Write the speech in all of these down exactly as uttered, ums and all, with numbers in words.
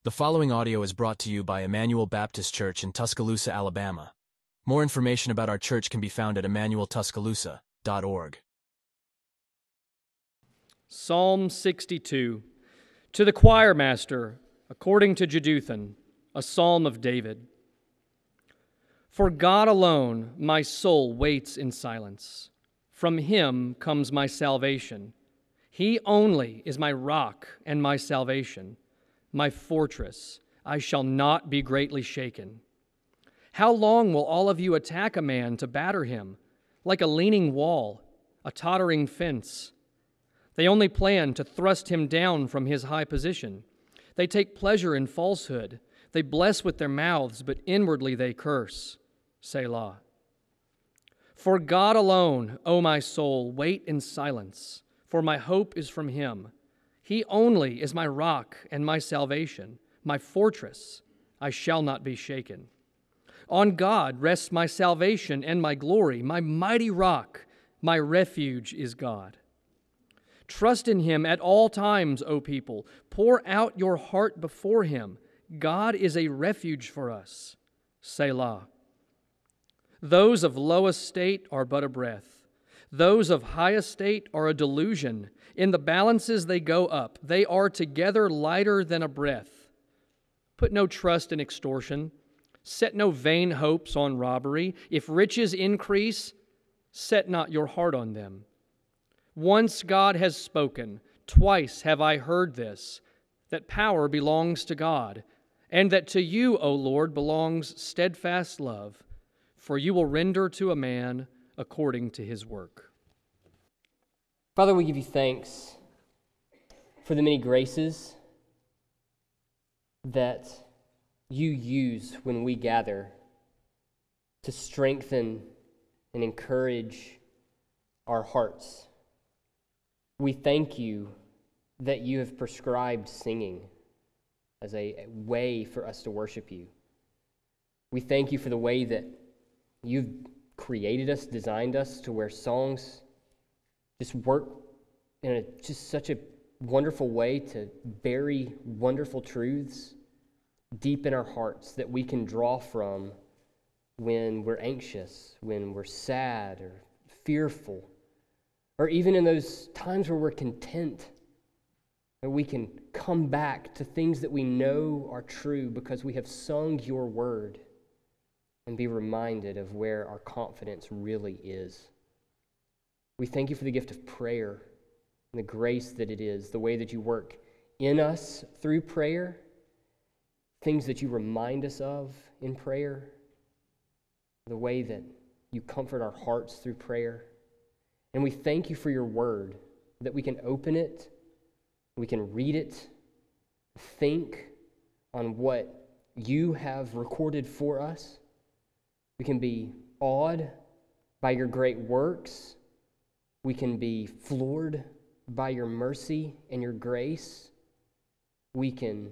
The following audio is brought to you by Emmanuel Baptist Church in Tuscaloosa, Alabama. More information about our church can be found at emmanuel tuscaloosa dot org. Psalm sixty-two. To the choir master, according to Jeduthun, a psalm of David. For God alone my soul waits in silence. From him comes my salvation. He only is my rock and my salvation, my fortress. I shall not be greatly shaken. How long will all of you attack a man to batter him, like a leaning wall, a tottering fence? They only plan to thrust him down from his high position. They take pleasure in falsehood. They bless with their mouths, but inwardly they curse. Selah. For God alone, O my soul, wait in silence, for my hope is from him. He only is my rock and my salvation, my fortress. I shall not be shaken. On God rests my salvation and my glory, my mighty rock, my refuge is God. Trust in him at all times, O people. Pour out your heart before him. God is a refuge for us. Selah. Those of low estate are but a breath. Those of high estate are a delusion. In the balances they go up. They are together lighter than a breath. Put no trust in extortion. Set no vain hopes on robbery. If riches increase, set not your heart on them. Once God has spoken, twice have I heard this, that power belongs to God, and that to you, O Lord, belongs steadfast love, for you will render to a man according to his work. Father, we give you thanks for the many graces that you use when we gather to strengthen and encourage our hearts. We thank you that you have prescribed singing as a way for us to worship you. We thank you for the way that you've created us, designed us to where songs just work in a, just such a wonderful way to bury wonderful truths deep in our hearts that we can draw from when we're anxious, when we're sad or fearful, or even in those times where we're content, that we can come back to things that we know are true because we have sung your word and be reminded of where our confidence really is. We thank you for the gift of prayer and the grace that it is, the way that you work in us through prayer, things that you remind us of in prayer, the way that you comfort our hearts through prayer. And we thank you for your word, that we can open it, we can read it, think on what you have recorded for us. We can be awed by your great works. We can be floored by your mercy and your grace. We can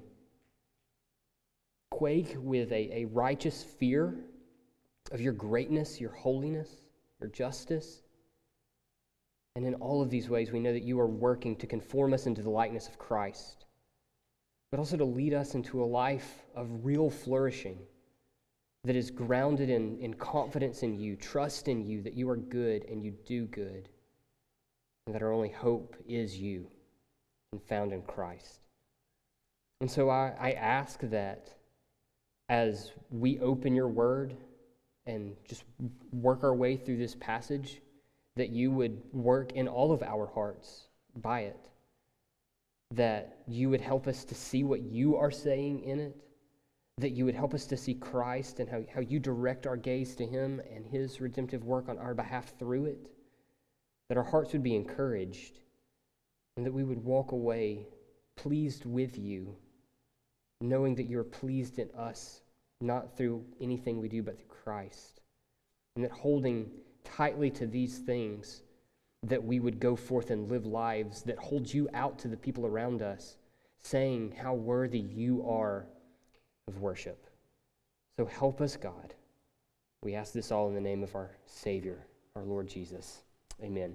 quake with a, a righteous fear of your greatness, your holiness, your justice. And in all of these ways, we know that you are working to conform us into the likeness of Christ, but also to lead us into a life of real flourishing that is grounded in, in confidence in you, trust in you, that you are good and you do good, and that our only hope is you and found in Christ. And so I, I ask that as we open your word and just work our way through this passage, that you would work in all of our hearts by it, that you would help us to see what you are saying in it, that you would help us to see Christ and how, how you direct our gaze to him and his redemptive work on our behalf through it, that our hearts would be encouraged, and that we would walk away pleased with you, knowing that you're pleased in us, not through anything we do, but through Christ, and that holding tightly to these things, that we would go forth and live lives that hold you out to the people around us, saying how worthy you are of worship. So help us, God. We ask this all in the name of our Savior, our Lord Jesus. Amen.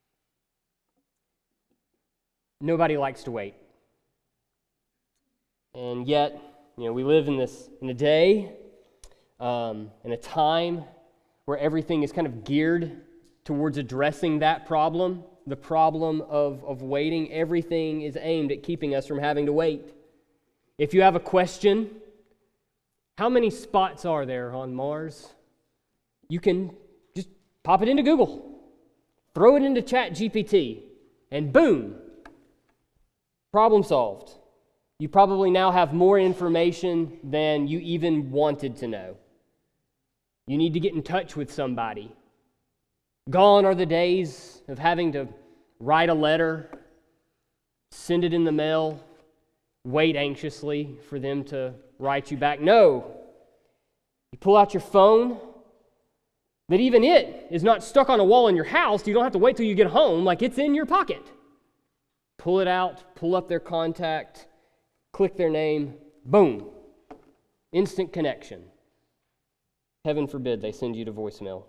Nobody likes to wait. And yet, you know, we live in this in a day, um, in a time where everything is kind of geared towards addressing that problem, the problem of, of waiting. Everything is aimed at keeping us from having to wait. If you have a question, how many spots are there on Mars? You can just pop it into Google, throw it into Chat G P T, and boom, problem solved. You probably now have more information than you even wanted to know. You need to get in touch with somebody. Gone are the days of having to write a letter, send it in the mail, wait anxiously for them to write you back. No. You pull out your phone, that even it is not stuck on a wall in your house. You don't have to wait till you get home, like it's in your pocket. Pull it out, pull up their contact, click their name, boom. Instant connection. Heaven forbid they send you to voicemail.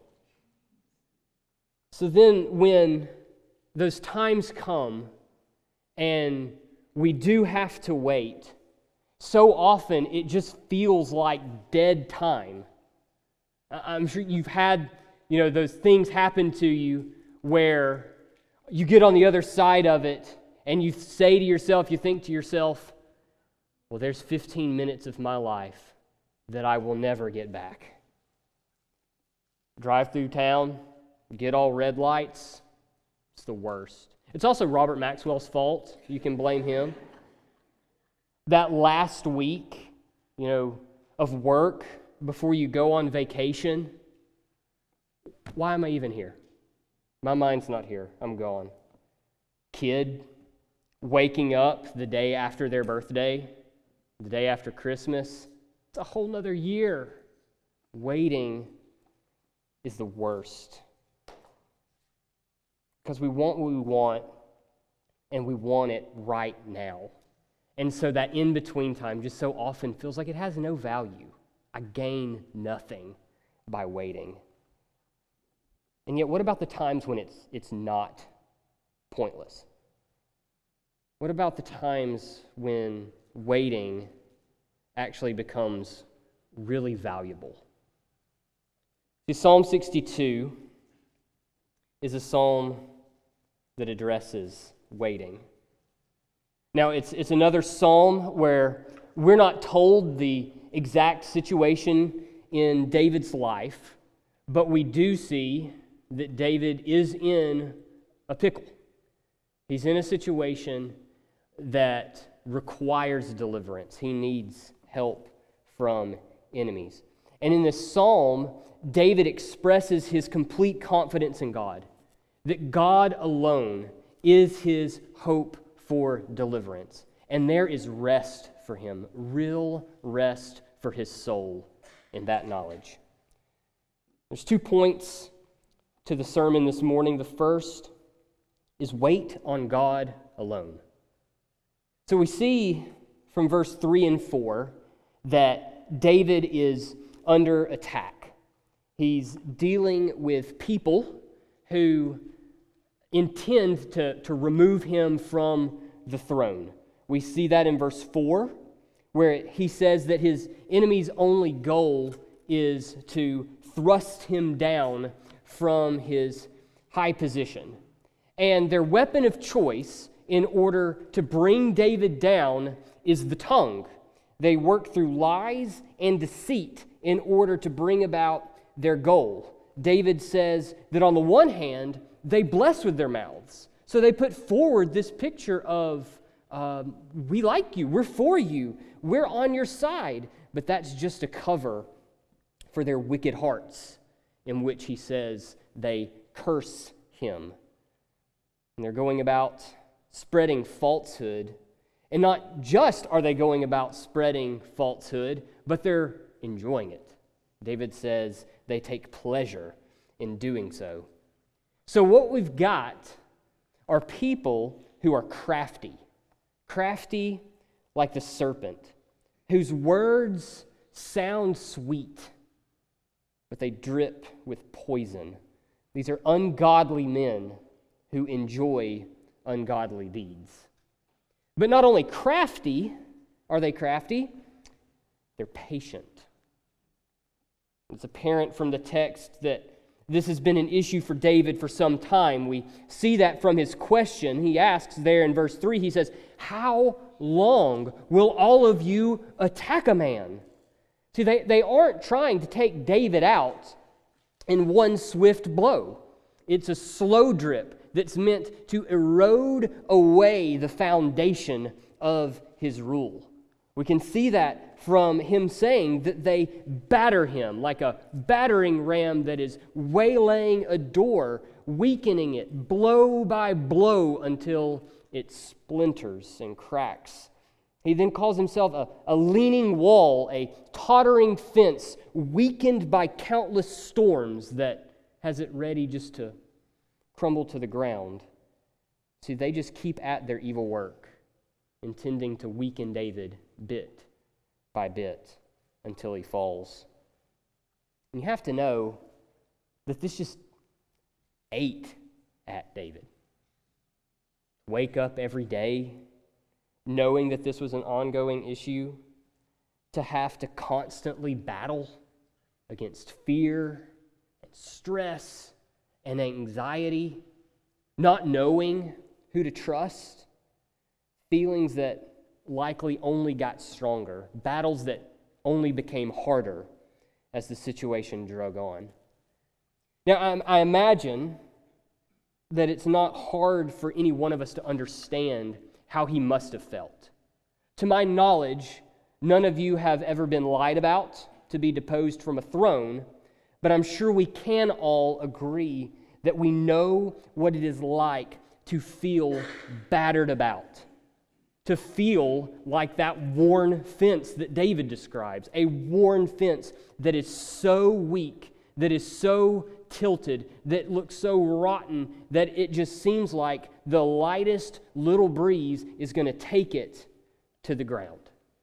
So then when those times come and we do have to wait, so often it just feels like dead time. I'm sure you've had, you know, those things happen to you where you get on the other side of it and you say to yourself, you think to yourself, well, there's fifteen minutes of my life that I will never get back. Drive through town, get all red lights. It's the worst. It's also Robert Maxwell's fault. You can blame him. That last week, you know, of work before you go on vacation, why am I even here? My mind's not here. I'm gone. Kid waking up the day after their birthday, the day after Christmas, it's a whole nother year. Waiting is the worst. Because we want what we want, and we want it right now. And so that in-between time just so often feels like it has no value. I gain nothing by waiting. And yet, what about the times when it's it's not pointless? What about the times when waiting actually becomes really valuable? See, Psalm sixty-two is a psalm that addresses waiting. Now, it's it's another psalm where we're not told the exact situation in David's life, but we do see that David is in a pickle. He's in a situation that requires deliverance. He needs help from enemies. And in this psalm, David expresses his complete confidence in God, that God alone is his hope for deliverance. And there is rest for him, real rest for his soul in that knowledge. There's two points to the sermon this morning. The first is wait on God alone. So we see from verse three and four that David is under attack. He's dealing with people who intend to, to remove him from the throne. We see that in verse four, where he says that his enemy's only goal is to thrust him down from his high position. And their weapon of choice in order to bring David down is the tongue. They work through lies and deceit in order to bring about their goal. David says that on the one hand, they bless with their mouths. So they put forward this picture of, um, we like you, we're for you, we're on your side. But that's just a cover for their wicked hearts, in which he says they curse him. And they're going about spreading falsehood. And not just are they going about spreading falsehood, but they're enjoying it. David says they take pleasure in doing so. So what we've got are people who are crafty. Crafty like the serpent, whose words sound sweet, but they drip with poison. These are ungodly men who enjoy ungodly deeds. But not only crafty, Are they crafty? They're patient. It's apparent from the text that this has been an issue for David for some time. We see that from his question. He asks there in verse three, he says, "How long will all of you attack a man?" See, they, they aren't trying to take David out in one swift blow. It's a slow drip that's meant to erode away the foundation of his rule. We can see that from him saying that they batter him like a battering ram that is waylaying a door, weakening it blow by blow until it splinters and cracks. He then calls himself a, a leaning wall, a tottering fence, weakened by countless storms that has it ready just to crumble to the ground. See, they just keep at their evil work, intending to weaken David bit by bit until he falls. And you have to know that this just ate at David. Wake up every day knowing that this was an ongoing issue, to have to constantly battle against fear and stress and anxiety, not knowing who to trust, feelings that likely only got stronger, battles that only became harder as the situation drug on. Now, I, I imagine that it's not hard for any one of us to understand how he must have felt. To my knowledge, none of you have ever been lied about to be deposed from a throne, but I'm sure we can all agree that we know what it is like to feel battered about, to feel like that worn fence that David describes, a worn fence that is so weak, that is so tilted, that looks so rotten that it just seems like the lightest little breeze is going to take it to the ground.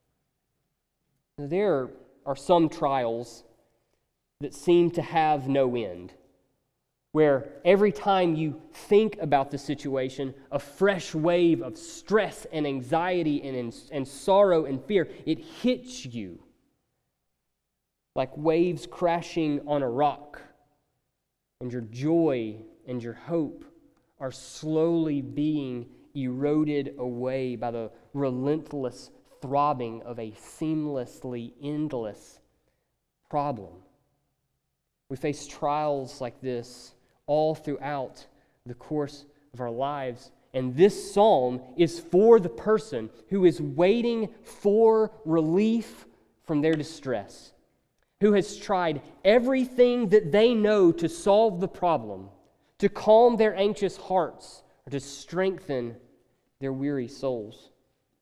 There are some trials that seem to have no end, where every time you think about the situation, a fresh wave of stress and anxiety and, and sorrow and fear, it hits you like waves crashing on a rock, and your joy and your hope are slowly being eroded away by the relentless throbbing of a seamlessly endless problem. We face trials like this all throughout the course of our lives, and this psalm is for the person who is waiting for relief from their distress, who has tried everything that they know to solve the problem, to calm their anxious hearts, or to strengthen their weary souls.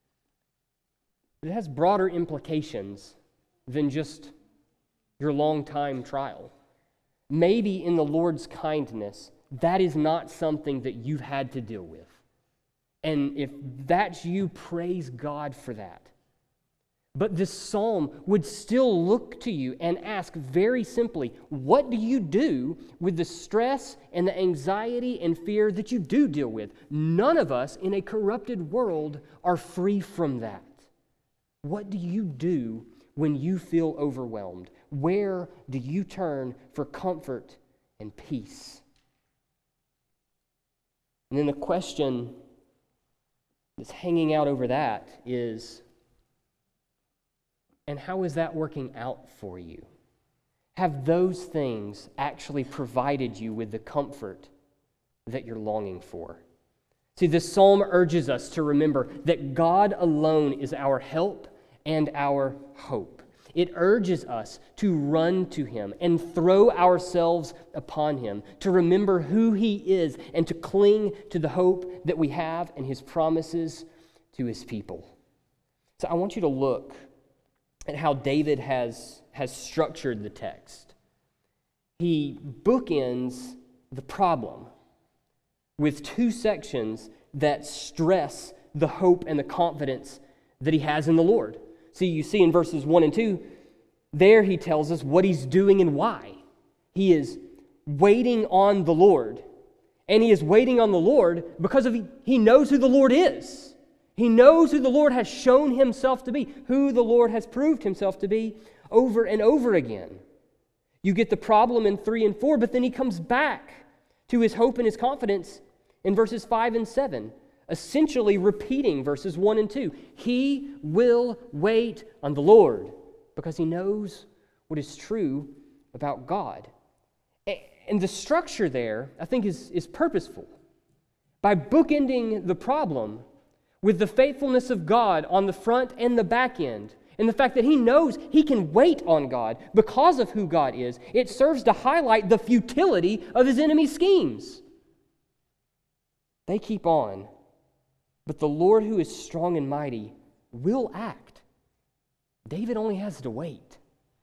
It has broader implications than just your long-time trial. Maybe in the Lord's kindness, that is not something that you've had to deal with. And if that's you, praise God for that. But this psalm would still look to you and ask very simply, what do you do with the stress and the anxiety and fear that you do deal with? None of us in a corrupted world are free from that. What do you do when you feel overwhelmed? Where do you turn for comfort and peace? And then the question that's hanging out over that is, and how is that working out for you? Have those things actually provided you with the comfort that you're longing for? See, this psalm urges us to remember that God alone is our help and our hope. It urges us to run to Him and throw ourselves upon Him, to remember who He is and to cling to the hope that we have and His promises to His people. So I want you to look at how David has, has structured the text. He bookends the problem with two sections that stress the hope and the confidence that he has in the Lord. See, you see in verses one and two, there he tells us what he's doing and why. He is waiting on the Lord. And he is waiting on the Lord because of he, he knows who the Lord is. He knows who the Lord has shown himself to be, who the Lord has proved himself to be over and over again. You get the problem in three and four, but then he comes back to his hope and his confidence in verses five and seven, essentially repeating verses one and two. He will wait on the Lord because he knows what is true about God. And the structure there, I think, is, is purposeful. By bookending the problem with the faithfulness of God on the front and the back end, and the fact that he knows he can wait on God because of who God is, it serves to highlight the futility of his enemy's schemes. They keep on, but the Lord who is strong and mighty will act. David only has to wait.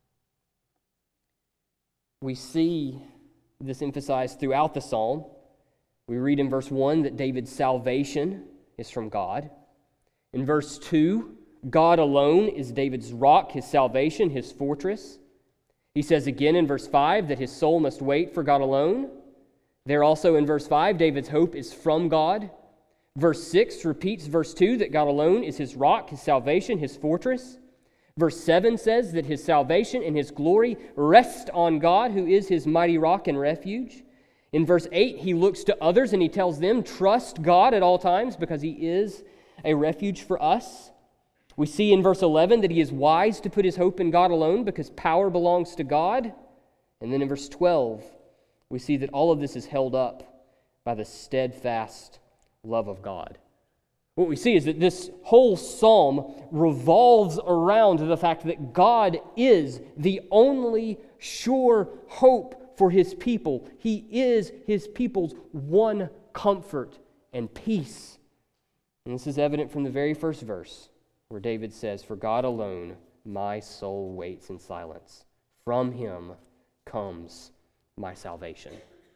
We see this emphasized throughout the psalm. We read in verse one that David's salvation is from God. In verse two, God alone is David's rock, his salvation, his fortress. He says again in verse five that his soul must wait for God alone. There also in verse five, David's hope is from God. Verse six repeats verse two that God alone is his rock, his salvation, his fortress. Verse seven says that his salvation and his glory rest on God, who is his mighty rock and refuge. In verse eight, he looks to others and he tells them, trust God at all times because he is a refuge for us. We see in verse eleven that he is wise to put his hope in God alone because power belongs to God. And then in verse twelve, we see that all of this is held up by the steadfast love of God. What we see is that this whole psalm revolves around the fact that God is the only sure hope for his people. He is his people's one comfort and peace. And this is evident from the very first verse, where David says, for God alone my soul waits in silence. From him comes my salvation.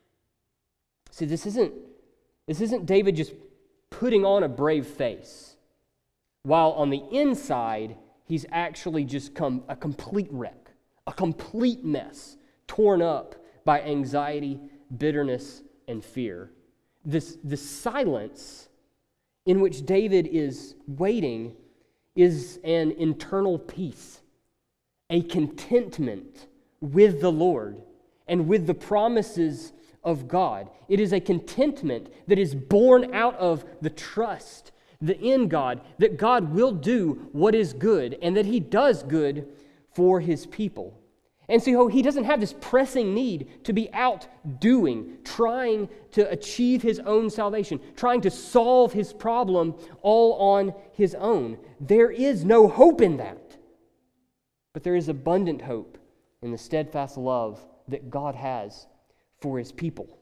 See, this isn't, this isn't David just putting on a brave face, while on the inside, he's actually just come a complete wreck, a complete mess, torn up by anxiety, bitterness, and fear. This, this silence in which David is waiting is an internal peace, a contentment with the Lord and with the promises of God. It is a contentment that is born out of the trust that in God, that God will do what is good and that he does good for his people. And so he doesn't have this pressing need to be out doing, trying to achieve his own salvation, trying to solve his problem all on his own. There is no hope in that. But there is abundant hope in the steadfast love that God has for his people.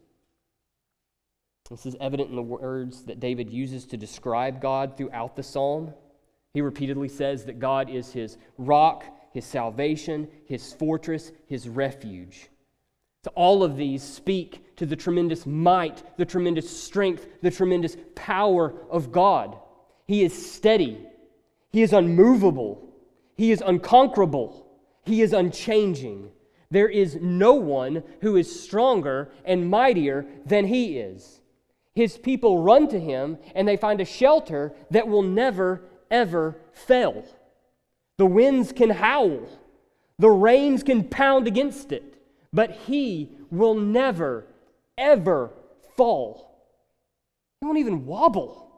This is evident in the words that David uses to describe God throughout the psalm. He repeatedly says that God is his rock, his salvation, his fortress, his refuge. So all of these speak to the tremendous might, the tremendous strength, the tremendous power of God. He is steady. He is unmovable. He is unconquerable. He is unchanging. There is no one who is stronger and mightier than he is. His people run to him and they find a shelter that will never, ever fail. The winds can howl, the rains can pound against it, but he will never, ever fall. He won't even wobble.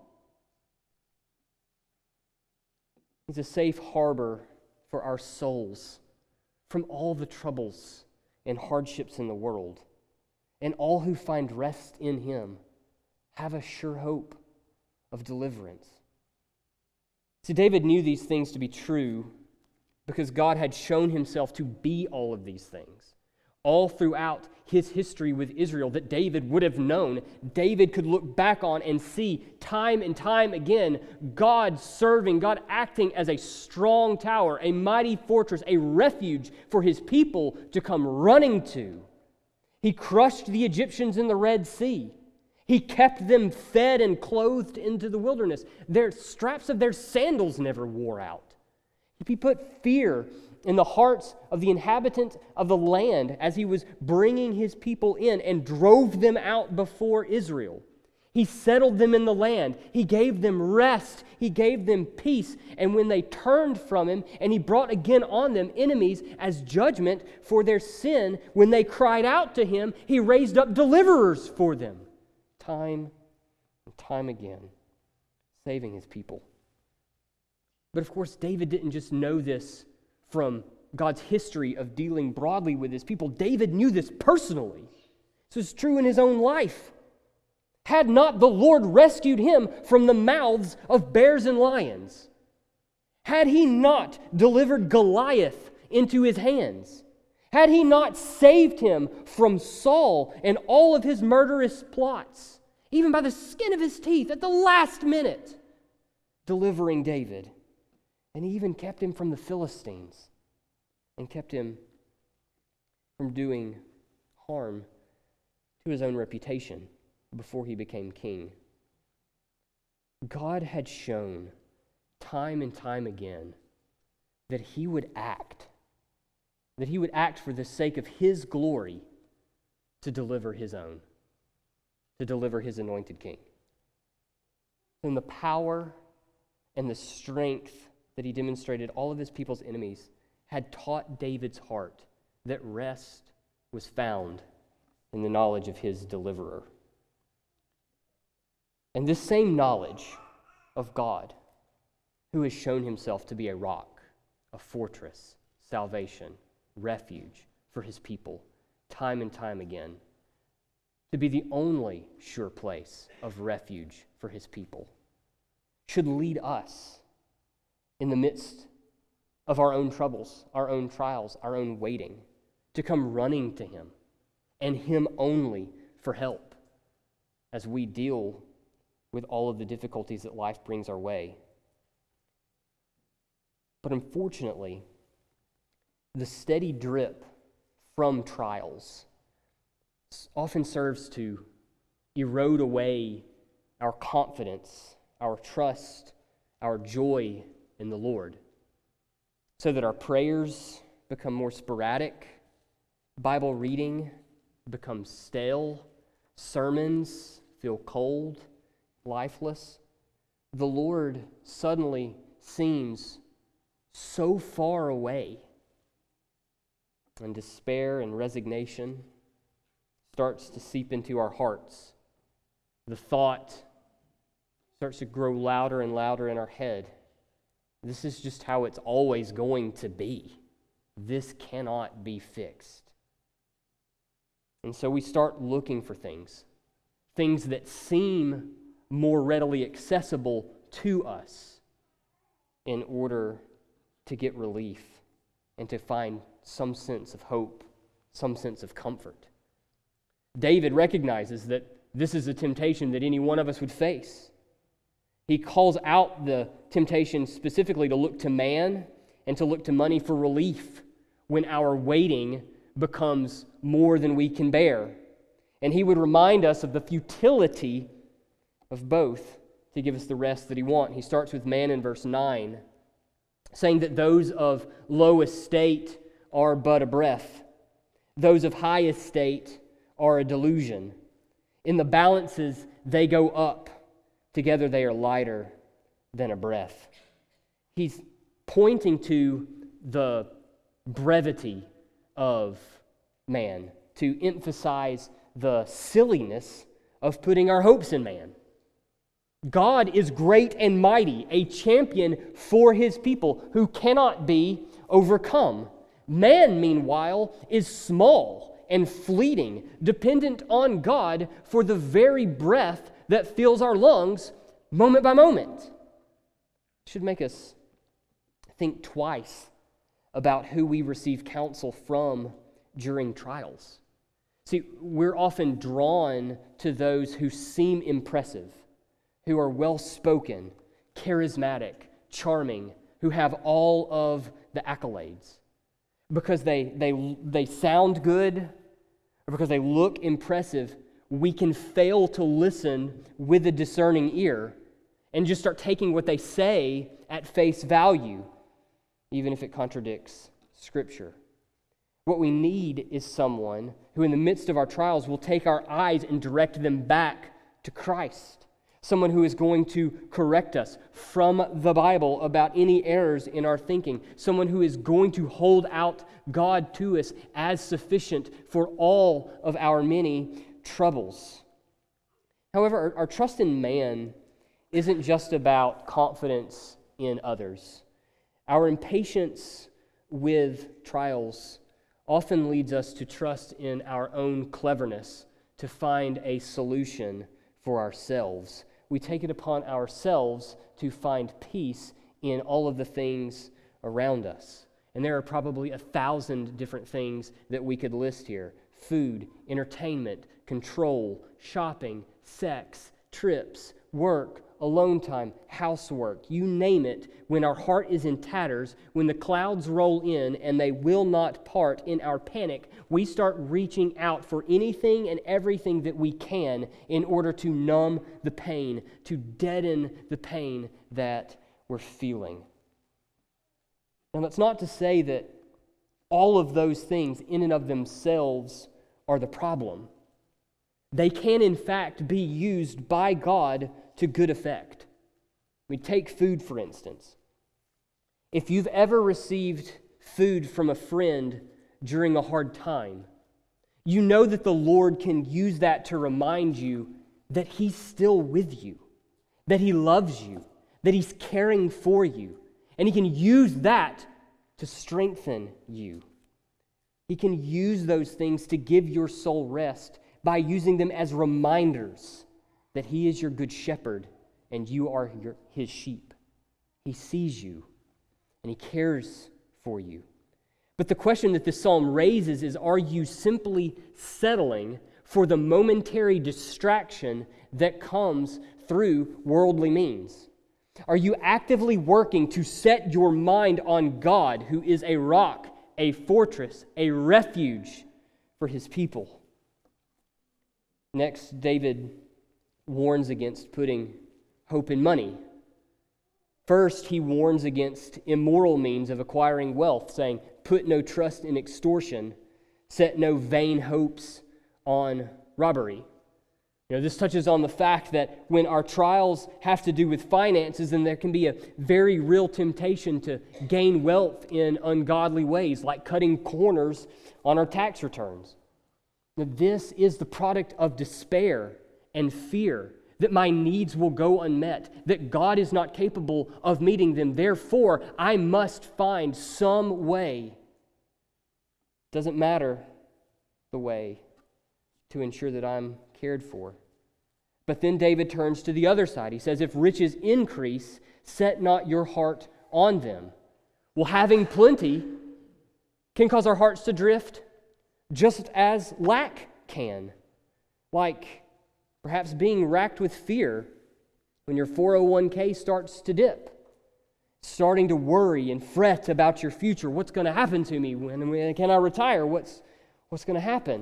He's a safe harbor for our souls from all the troubles and hardships in the world. And all who find rest in him have a sure hope of deliverance. See, David knew these things to be true because God had shown himself to be all of these things. All throughout his history with Israel that David would have known, David could look back on and see time and time again God serving, God acting as a strong tower, a mighty fortress, a refuge for his people to come running to. He crushed the Egyptians in the Red Sea. He kept them fed and clothed into the wilderness. Their straps of their sandals never wore out. He put fear in the hearts of the inhabitants of the land as he was bringing his people in and drove them out before Israel. He He settled them in the land. He gave them rest. He gave them peace. And when they turned from him, and he brought again on them enemies as judgment for their sin, when they cried out to him, he raised up deliverers for them, time and time again, saving his people. But of course, David didn't just know this from God's history of dealing broadly with his people. David knew this personally. This is true in his own life. Had not the Lord rescued him from the mouths of bears and lions? Had he not delivered Goliath into his hands? Had he not saved him from Saul and all of his murderous plots, even by the skin of his teeth at the last minute, delivering David? And he even kept him from the Philistines and kept him from doing harm to his own reputation before he became king. God had shown time and time again that he would act, that he would act for the sake of his glory to deliver his own, to deliver his anointed king. And the power and the strength that he demonstrated all of his people's enemies had taught David's heart that rest was found in the knowledge of his deliverer. And this same knowledge of God, who has shown himself to be a rock, a fortress, salvation, refuge for his people, time and time again, to be the only sure place of refuge for his people, should lead us in the midst of our own troubles, our own trials, our own waiting, to come running to him and him only for help as we deal with all of the difficulties that life brings our way. But unfortunately, the steady drip from trials often serves to erode away our confidence, our trust, our joy in the Lord, so that our prayers become more sporadic, Bible reading becomes stale, sermons feel cold, lifeless. The Lord suddenly seems so far away, and despair and resignation starts to seep into our hearts. The thought starts to grow louder and louder in our head. This is just how it's always going to be. This cannot be fixed. And so we start looking for things, things that seem more readily accessible to us in order to get relief and to find some sense of hope, some sense of comfort. David recognizes that this is a temptation that any one of us would face. He calls out the temptation specifically to look to man and to look to money for relief when our waiting becomes more than we can bear. And he would remind us of the futility of both to give us the rest that he wants. He starts with man in verse nine, saying that those of low estate are but a breath. Those of high estate are a delusion. In the balances, they go up. Together they are lighter than a breath. He's pointing to the brevity of man, to emphasize the silliness of putting our hopes in man. God is great and mighty, a champion for his people who cannot be overcome. Man, meanwhile, is small and fleeting, dependent on God for the very breath that fills our lungs moment by moment. It should make us think twice about who we receive counsel from during trials. See, we're often drawn to those who seem impressive, who are well-spoken, charismatic, charming, who have all of the accolades, because they, they, they sound good or because they look impressive. We can fail to listen with a discerning ear and just start taking what they say at face value, even if it contradicts Scripture. What we need is someone who in the midst of our trials will take our eyes and direct them back to Christ, someone who is going to correct us from the Bible about any errors in our thinking, someone who is going to hold out God to us as sufficient for all of our many troubles. However, our, our trust in man isn't just about confidence in others. Our impatience with trials often leads us to trust in our own cleverness to find a solution for ourselves. We take it upon ourselves to find peace in all of the things around us. And there are probably a thousand different things that we could list here. Food, entertainment, control, shopping, sex, trips, work, alone time, housework, you name it. When our heart is in tatters, when the clouds roll in and they will not part in our panic, we start reaching out for anything and everything that we can in order to numb the pain, to deaden the pain that we're feeling. Now, that's not to say that all of those things in and of themselves are the problem. They can, in fact, be used by God to good effect. We take food, for instance. If you've ever received food from a friend during a hard time, you know that the Lord can use that to remind you that He's still with you, that He loves you, that He's caring for you, and He can use that to strengthen you. He can use those things to give your soul rest by using them as reminders that He is your good shepherd and you are your, His sheep. He sees you and He cares for you. But the question that this psalm raises is, are you simply settling for the momentary distraction that comes through worldly means? Are you actively working to set your mind on God, who is a rock, a fortress, a refuge for His people? Next, David warns against putting hope in money. First, he warns against immoral means of acquiring wealth, saying, put no trust in extortion, set no vain hopes on robbery. You know, this touches on the fact that when our trials have to do with finances, then there can be a very real temptation to gain wealth in ungodly ways, like cutting corners on our tax returns. Now, this is the product of despair and fear that my needs will go unmet, that God is not capable of meeting them. Therefore, I must find some way, doesn't matter the way, to ensure that I'm cared for. But then David turns to the other side. He says, if riches increase, set not your heart on them. Well, having plenty can cause our hearts to drift, just as lack can. Like perhaps being racked with fear when your four oh one k starts to dip, starting to worry and fret about your future. What's going to happen to me? When, when can I retire? What's, what's going to happen?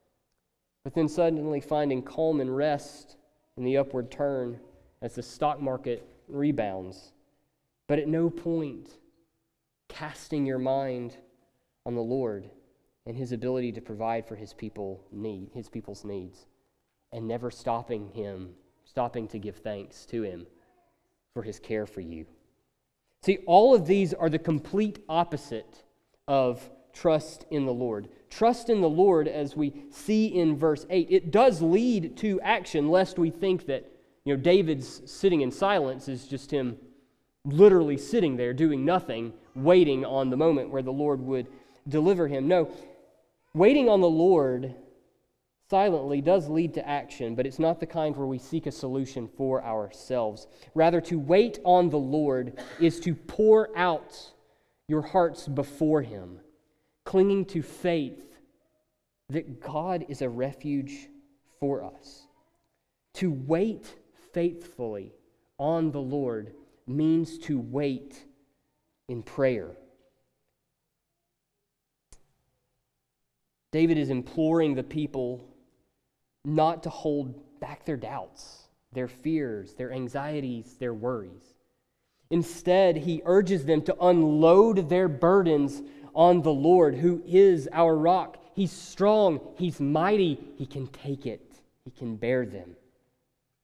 But then suddenly finding calm and rest in the upward turn as the stock market rebounds. But at no point casting your mind on the Lord and His ability to provide for His people need, His people's needs, and never stopping Him, stopping to give thanks to Him for His care for you. See, all of these are the complete opposite of trust in the Lord. Trust in the Lord, as we see in verse eight, it does lead to action, lest we think that, you know, David's sitting in silence is just him literally sitting there doing nothing, waiting on the moment where the Lord would deliver him. No, waiting on the Lord silently does lead to action, but it's not the kind where we seek a solution for ourselves. Rather, to wait on the Lord is to pour out your hearts before Him, clinging to faith that God is a refuge for us. To wait faithfully on the Lord means to wait in prayer. David is imploring the people not to hold back their doubts, their fears, their anxieties, their worries. Instead, he urges them to unload their burdens on the Lord, who is our rock. He's strong, He's mighty, He can take it, He can bear them.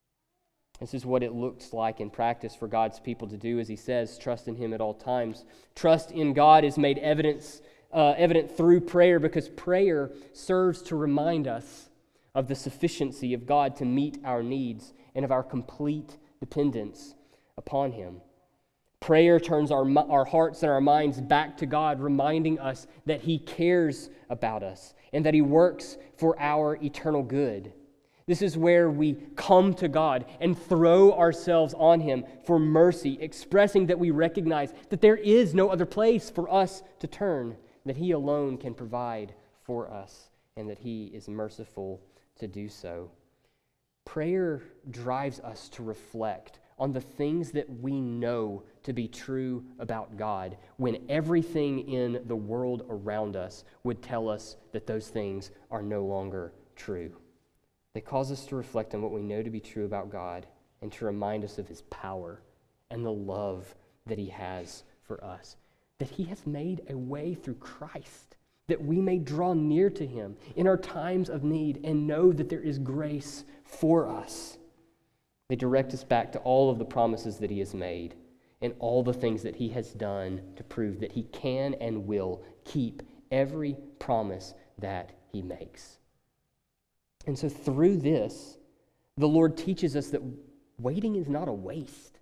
This is what it looks like in practice for God's people to do, as he says, trust in him at all times. Trust in God is made evidence, uh, evident through prayer, because prayer serves to remind us of the sufficiency of God to meet our needs and of our complete dependence upon him. Prayer turns our, our hearts and our minds back to God, reminding us that he cares about us and that he works for our eternal good. This is where we come to God and throw ourselves on him for mercy, expressing that we recognize that there is no other place for us to turn, that he alone can provide for us, and that he is merciful to do so. Prayer drives us to reflect on the things that we know to be true about God, when everything in the world around us would tell us that those things are no longer true. They cause us to reflect on what we know to be true about God and to remind us of his power and the love that he has for us, that he has made a way through Christ, that we may draw near to him in our times of need and know that there is grace for us. They direct us back to all of the promises that he has made and all the things that he has done to prove that he can and will keep every promise that he makes. And so through this, the Lord teaches us that waiting is not a waste.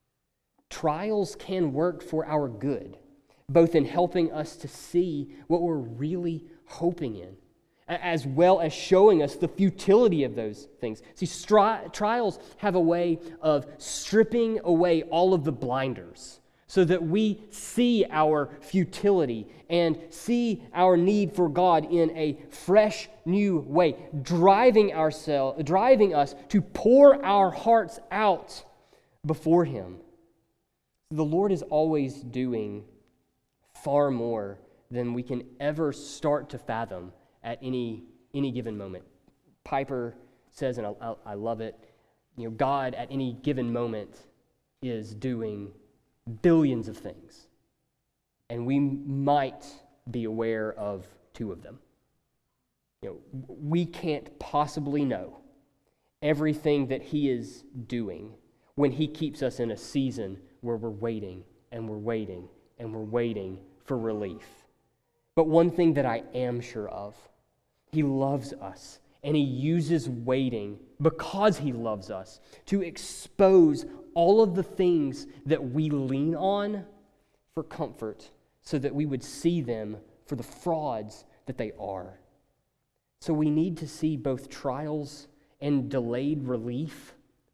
Trials can work for our good, both in helping us to see what we're really hoping in, as well as showing us the futility of those things. See, stri- trials have a way of stripping away all of the blinders so that we see our futility and see our need for God in a fresh, new way, driving ourselves, driving us to pour our hearts out before him. The Lord is always doing far more than we can ever start to fathom at any any given moment. Piper says, and I, I love it, you know, God at any given moment is doing billions of things, and we might be aware of two of them. You know, we can't possibly know everything that he is doing when he keeps us in a season where we're waiting and we're waiting and we're waiting for relief. But one thing that I am sure of, he loves us, and he uses waiting because he loves us to expose all of the things that we lean on for comfort so that we would see them for the frauds that they are. So we need to see both trials and delayed relief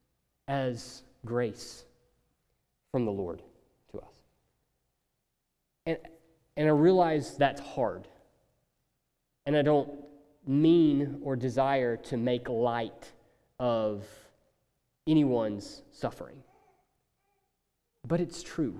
as grace from the Lord to us. And, and I realize that's hard. And I don't mean or desire to make light of anyone's suffering. But it's true.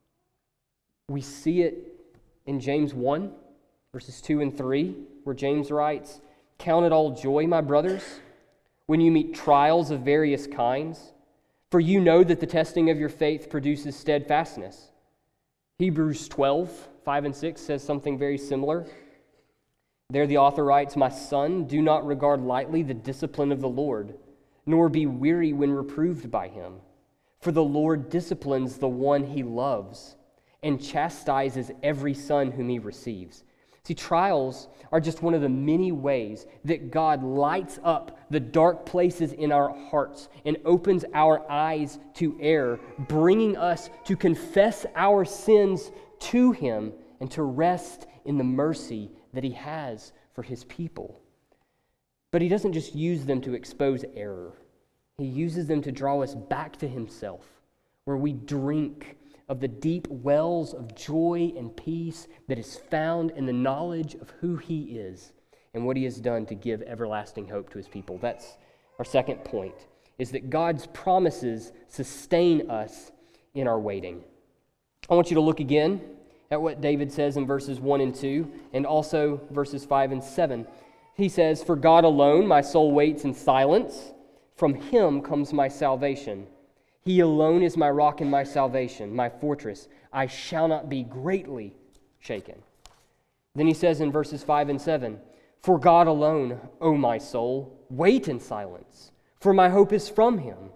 We see it in James one, verses two and three, where James writes, "Count it all joy, my brothers, when you meet trials of various kinds, for you know that the testing of your faith produces steadfastness." Hebrews twelve, five and six says something very similar. There the author writes, "My son, do not regard lightly the discipline of the Lord, nor be weary when reproved by him. For the Lord disciplines the one he loves, and chastises every son whom he receives." See, trials are just one of the many ways that God lights up the dark places in our hearts and opens our eyes to error, bringing us to confess our sins to him and to rest in the mercy that he has for his people. But he doesn't just use them to expose error. He uses them to draw us back to himself, where we drink of the deep wells of joy and peace that is found in the knowledge of who he is and what he has done to give everlasting hope to his people. That's our second point, is that God's promises sustain us in our waiting. I want you to look again at what David says in verses one and two, and also verses five and seven. He says, "For God alone my soul waits in silence. From him comes my salvation. He alone is my rock and my salvation, my fortress. I shall not be greatly shaken." Then he says in verses five and seven, "For God alone, O my soul, wait in silence, for my hope is from him.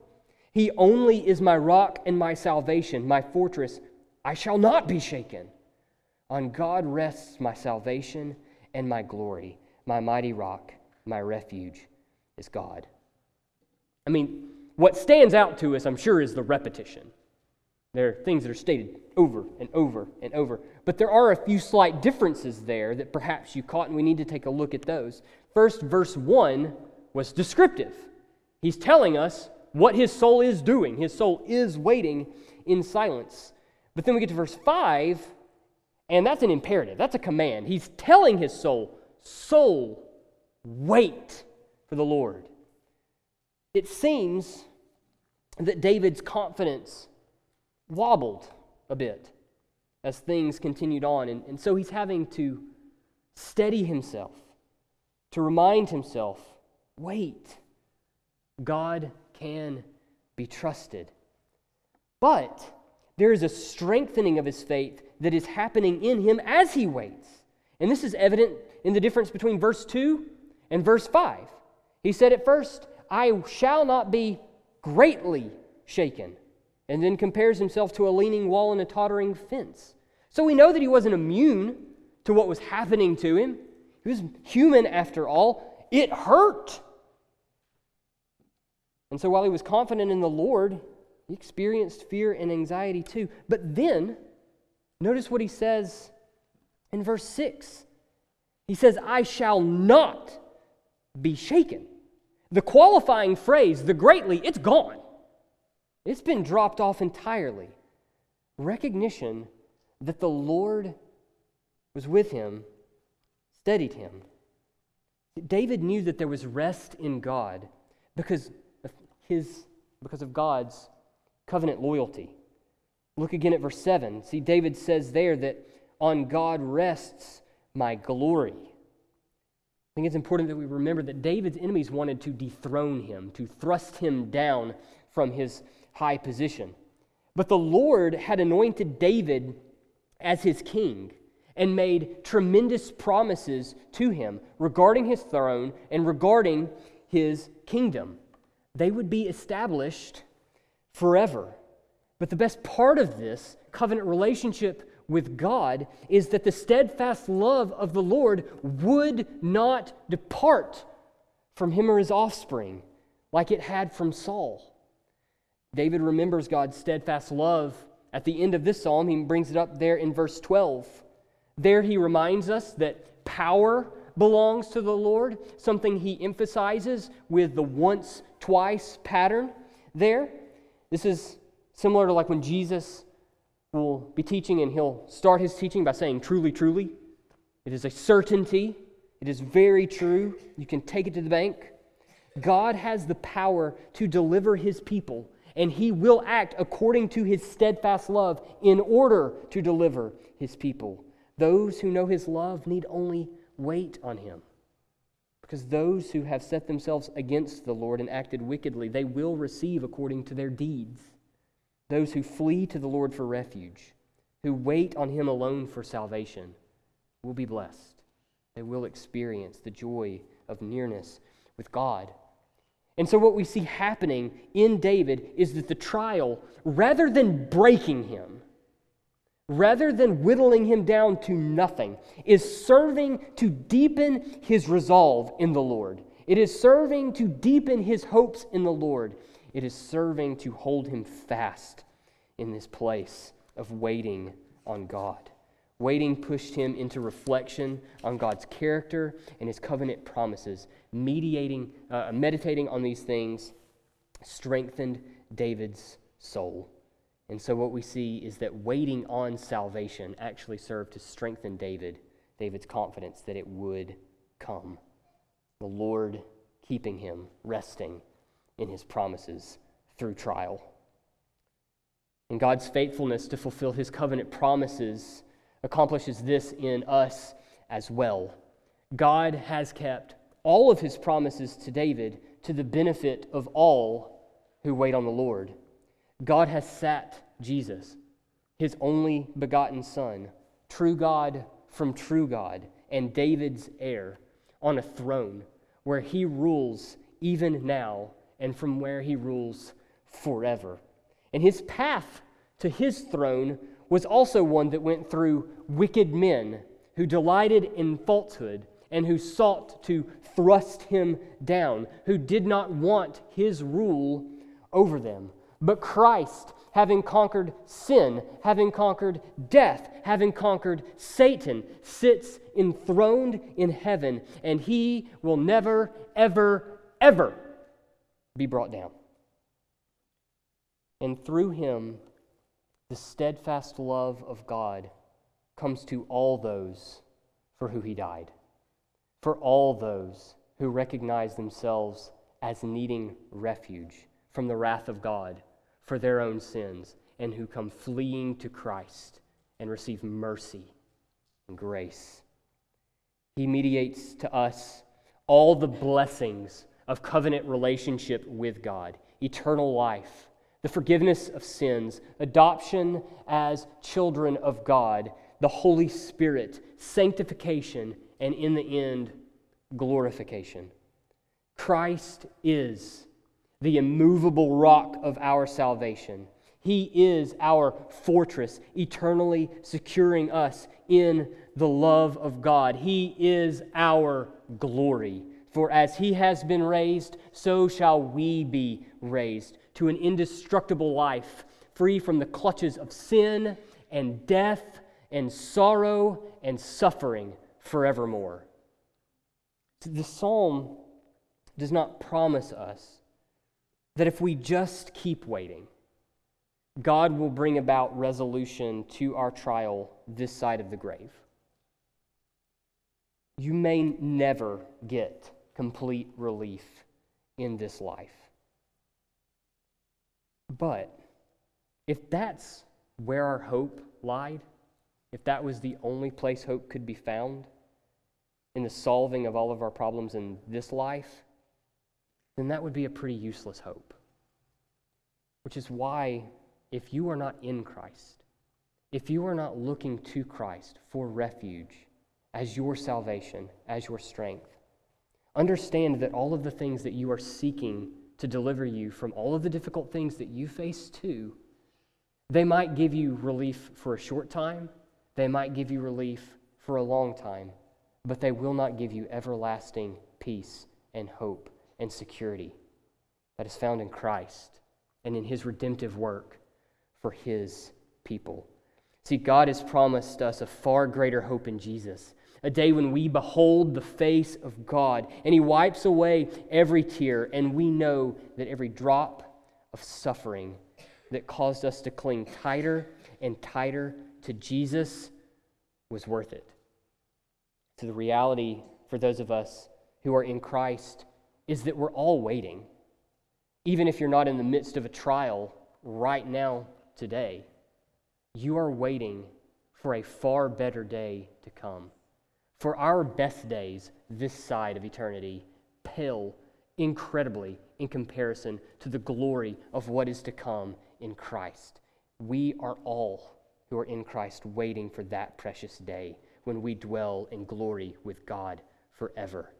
He only is my rock and my salvation, my fortress. I shall not be shaken. On God rests my salvation and my glory. My mighty rock, my refuge is God. I mean, what stands out to us, I'm sure, is the repetition. There are things that are stated over and over and over. But there are a few slight differences there that perhaps you caught, and we need to take a look at those. First, verse one was descriptive. He's telling us what his soul is doing. His soul is waiting in silence. But then we get to verse five, and that's an imperative. That's a command. He's telling his soul, soul, wait for the Lord. It seems that David's confidence wobbled a bit as things continued on. And, and so he's having to steady himself, to remind himself, wait, God can be trusted. But there is a strengthening of his faith that is happening in him as he waits. And this is evident in the difference between verse two and verse five. He said at first, I shall not be greatly shaken, and then compares himself to a leaning wall and a tottering fence. So we know that he wasn't immune to what was happening to him. He was human after all. It hurt. And so while he was confident in the Lord, he experienced fear and anxiety too. But then, notice what he says in verse six. He says, I shall not be shaken. The qualifying phrase, the greatly, it's gone. It's been dropped off entirely. Recognition that the Lord was with him steadied him. David knew that there was rest in God because of his, because of God's covenant loyalty. Look again at verse seven. See, David says there that on God rests my glory. I think it's important that we remember that David's enemies wanted to dethrone him, to thrust him down from his high position. But the Lord had anointed David as his king and made tremendous promises to him regarding his throne and regarding his kingdom. They would be established forever. But the best part of this covenant relationship with God is that the steadfast love of the Lord would not depart from him or his offspring like it had from Saul. David remembers God's steadfast love at the end of this psalm. He brings it up there in verse twelve. There he reminds us that power belongs to the Lord, something he emphasizes with the once, twice pattern there. This is similar to like when Jesus will be teaching and he'll start his teaching by saying, truly, truly. It is a certainty. It is very true. You can take it to the bank. God has the power to deliver his people, and he will act according to his steadfast love in order to deliver his people. Those who know his love need only wait on him. Because those who have set themselves against the Lord and acted wickedly, they will receive according to their deeds. Those who flee to the Lord for refuge, who wait on him alone for salvation, will be blessed. They will experience the joy of nearness with God. And so what we see happening in David is that the trial, rather than breaking him, rather than whittling him down to nothing, is serving to deepen his resolve in the Lord. It is serving to deepen his hopes in the Lord. It is serving to hold him fast in this place of waiting on God. Waiting pushed him into reflection on God's character and his covenant promises. Mediating, uh, meditating on these things strengthened David's soul. And so what we see is that waiting on salvation actually served to strengthen David, David's confidence that it would come. The Lord keeping him, resting in his promises through trial. And God's faithfulness to fulfill his covenant promises accomplishes this in us as well. God has kept all of his promises to David to the benefit of all who wait on the Lord. God has sat Jesus, his only begotten Son, true God from true God, and David's heir, on a throne where he rules even now and from where he rules forever. And his path to his throne was also one that went through wicked men who delighted in falsehood and who sought to thrust him down, who did not want his rule over them. But Christ, having conquered sin, having conquered death, having conquered Satan, sits enthroned in heaven, and he will never, ever, ever be brought down. And through him, the steadfast love of God comes to all those for who he died, for all those who recognize themselves as needing refuge from the wrath of God for their own sins, and who come fleeing to Christ and receive mercy and grace. He mediates to us all the blessings of covenant relationship with God, eternal life, the forgiveness of sins, adoption as children of God, the Holy Spirit, sanctification, and in the end, glorification. Christ is the immovable rock of our salvation. He is our fortress, eternally securing us in the love of God. He is our glory. For as he has been raised, so shall we be raised to an indestructible life, free from the clutches of sin and death and sorrow and suffering forevermore. The psalm does not promise us that if we just keep waiting, God will bring about resolution to our trial this side of the grave. You may never get complete relief in this life. But if that's where our hope lied, if that was the only place hope could be found, in the solving of all of our problems in this life, then that would be a pretty useless hope. Which is why, if you are not in Christ, if you are not looking to Christ for refuge as your salvation, as your strength, understand that all of the things that you are seeking to deliver you from all of the difficult things that you face too, they might give you relief for a short time, they might give you relief for a long time, but they will not give you everlasting peace and hope and security that is found in Christ and in his redemptive work for his people. See, God has promised us a far greater hope in Jesus, a day when we behold the face of God, and he wipes away every tear, and we know that every drop of suffering that caused us to cling tighter and tighter to Jesus was worth it. So the reality for those of us who are in Christ is that we're all waiting. Even if you're not in the midst of a trial right now, today, you are waiting for a far better day to come. For our best days this side of eternity pale incredibly in comparison to the glory of what is to come in Christ. We are all who are in Christ waiting for that precious day when we dwell in glory with God forever.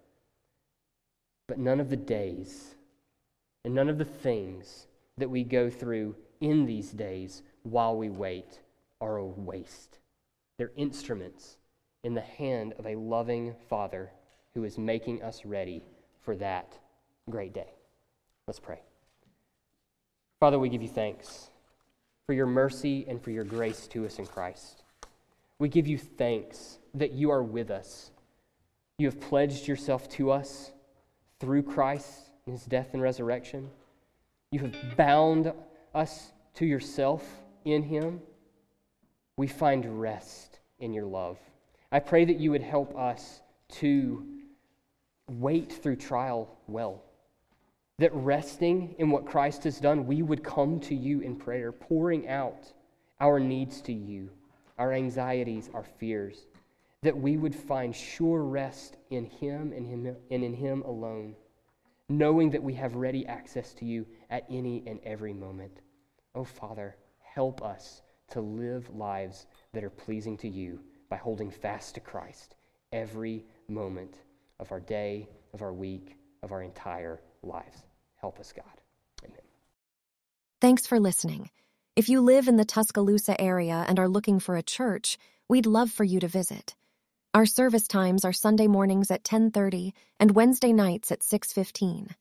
But none of the days and none of the things that we go through in these days while we wait are a waste. They're instruments in the hand of a loving Father who is making us ready for that great day. Let's pray. Father, we give you thanks for your mercy and for your grace to us in Christ. We give you thanks that you are with us. You have pledged yourself to us through Christ and his death and resurrection. You have bound us to yourself in him. We find rest in your love. I pray that you would help us to wait through trial well. That resting in what Christ has done, we would come to you in prayer, pouring out our needs to you, our anxieties, our fears. That we would find sure rest in him and him and in him alone, knowing that we have ready access to you at any and every moment. Oh, Father, help us to live lives that are pleasing to you by holding fast to Christ every moment of our day, of our week, of our entire lives. Help us, God. Amen. Thanks for listening. If you live in the Tuscaloosa area and are looking for a church, we'd love for you to visit. Our service times are Sunday mornings at ten thirty and Wednesday nights at six fifteen.